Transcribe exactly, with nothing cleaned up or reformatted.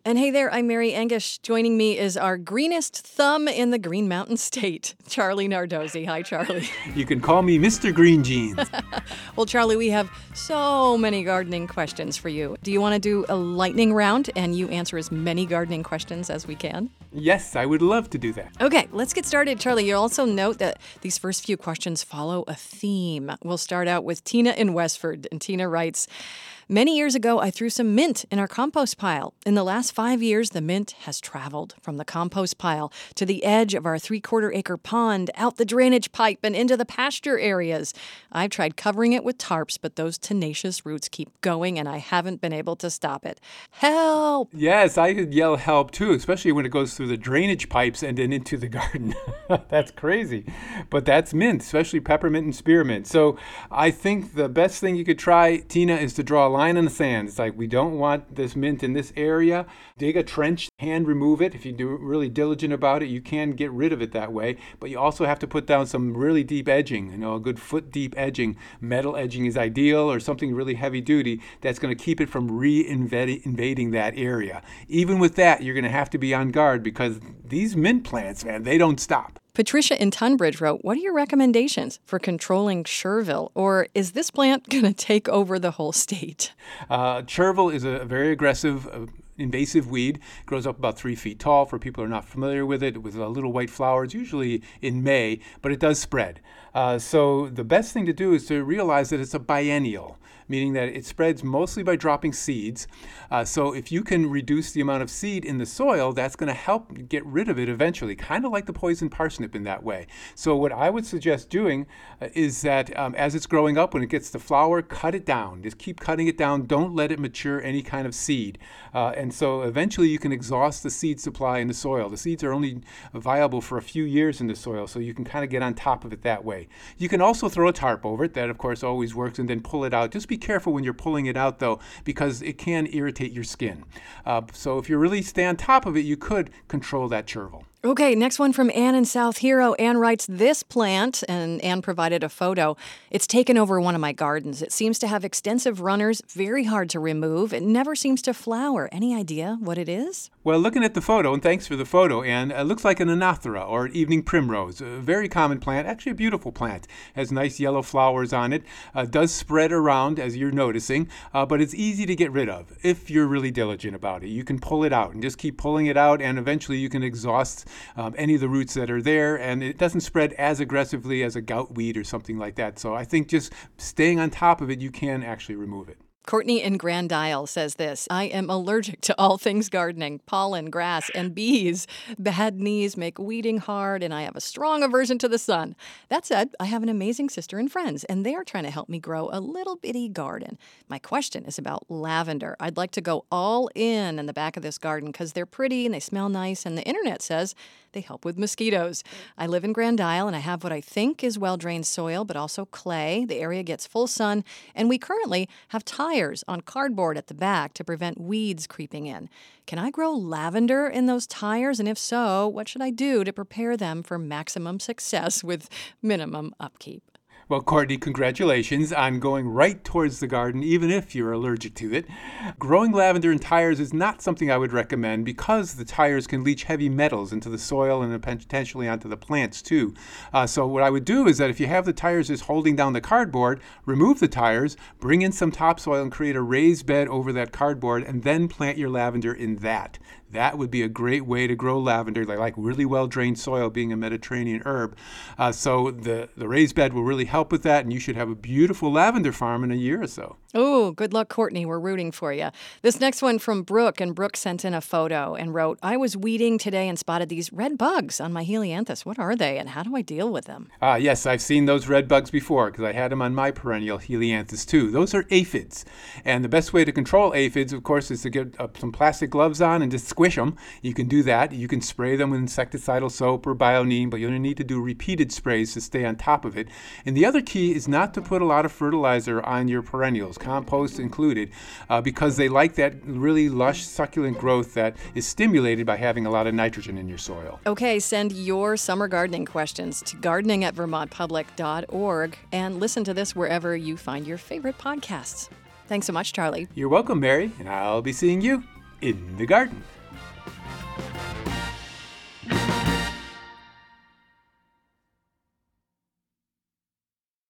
And hey there, I'm Mary Engish. Joining me is our greenest thumb in the Green Mountain State, Charlie Nardozzi. Hi, Charlie. You can call me Mister Green Jeans. Well, Charlie, we have so many gardening questions for you. Do you want to do a lightning round and you answer as many gardening questions as we can? Yes, I would love to do that. Okay, let's get started. Charlie, you'll also note that these first few questions follow a theme. We'll start out with Tina in Westford. And Tina writes, many years ago, I threw some mint in our compost pile. In the last five years, the mint has traveled from the compost pile to the edge of our three-quarter acre pond, out the drainage pipe, and into the pasture areas. I've tried covering it with tarps, but those tenacious roots keep going, and I haven't been able to stop it. Help! Yes, I could yell help, too, especially when it goes through the drainage pipes and then into the garden. That's crazy. But that's mint, especially peppermint and spearmint. So I think the best thing you could try, Tina, is to draw a line in the sand. It's like, we don't want this mint in this area. Dig a trench, hand remove it. If you do really diligent about it, you can get rid of it that way. But you also have to put down some really deep edging, you know, a good foot deep edging. Metal edging is ideal, or something really heavy duty that's going to keep it from re-invading that area. Even with that, you're going to have to be on guard because these mint plants, man, they don't stop. Patricia in Tunbridge wrote, what are your recommendations for controlling chervil? Or is this plant going to take over the whole state? Uh, chervil is a very aggressive, uh, invasive weed. It grows up about three feet tall for people who are not familiar with it, with uh, little white flowers, usually in May, but it does spread. Uh, so the best thing to do is to realize that it's a biennial, meaning that it spreads mostly by dropping seeds. Uh, so if you can reduce the amount of seed in the soil, that's going to help get rid of it eventually, kind of like the poison parsnip in that way. So what I would suggest doing uh, is that um, as it's growing up, when it gets to flower, cut it down. Just keep cutting it down. Don't let it mature any kind of seed. Uh, and so eventually you can exhaust the seed supply in the soil. The seeds are only viable for a few years in the soil, so you can kind of get on top of it that way. You can also throw a tarp over it. That, of course, always works, and then pull it out. Just be careful when you're pulling it out, though, because it can irritate your skin. Uh, so if you really stay on top of it, you could control that chervil. Okay, next one from Ann in South Hero. Ann writes, this plant, and Ann provided a photo, it's taken over one of my gardens. It seems to have extensive runners, very hard to remove. It never seems to flower. Any idea what it is? Well, looking at the photo, and thanks for the photo, Ann, it looks like an Anothera or evening primrose. A very common plant, actually a beautiful plant. Has nice yellow flowers on it. Uh, does spread around, as you're noticing, uh, but it's easy to get rid of if you're really diligent about it. You can pull it out and just keep pulling it out, and eventually you can exhaust Um, any of the roots that are there, and it doesn't spread as aggressively as a gout weed or something like that. So I think just staying on top of it, you can actually remove it. Courtney in Grand Isle says this, I am allergic to all things gardening, pollen, grass, and bees. Bad knees make weeding hard, and I have a strong aversion to the sun. That said, I have an amazing sister and friends, and they are trying to help me grow a little bitty garden. My question is about lavender. I'd like to go all in in the back of this garden because they're pretty and they smell nice, and the internet says they help with mosquitoes. I live in Grand Isle, and I have what I think is well-drained soil, but also clay. The area gets full sun, and we currently have tires on cardboard at the back to prevent weeds creeping in. Can I grow lavender in those tires? And if so, what should I do to prepare them for maximum success with minimum upkeep? Well, Courtney, congratulations on going right towards the garden, even if you're allergic to it. Growing lavender in tires is not something I would recommend because the tires can leach heavy metals into the soil and potentially onto the plants, too. Uh, so what I would do is that if you have the tires just holding down the cardboard, remove the tires, bring in some topsoil and create a raised bed over that cardboard, and then plant your lavender in that. That would be a great way to grow lavender, like, like really well-drained soil, being a Mediterranean herb. Uh, so the, the raised bed will really help with that, and you should have a beautiful lavender farm in a year or so. Oh, good luck, Courtney. We're rooting for you. This next one from Brooke, and Brooke sent in a photo and wrote, I was weeding today and spotted these red bugs on my helianthus. What are they, and how do I deal with them? Ah, yes, I've seen those red bugs before because I had them on my perennial helianthus, too. Those are aphids, and the best way to control aphids, of course, is to get uh, some plastic gloves on and just squish them. You can do that. You can spray them with insecticidal soap or Bionine, but you're going to need to do repeated sprays to stay on top of it. And the other key is not to put a lot of fertilizer on your perennials, compost included, uh, because they like that really lush, succulent growth that is stimulated by having a lot of nitrogen in your soil. Okay, send your summer gardening questions to gardening at vermont public dot org and listen to this wherever you find your favorite podcasts. Thanks so much, Charlie. You're welcome, Mary, and I'll be seeing you in the garden.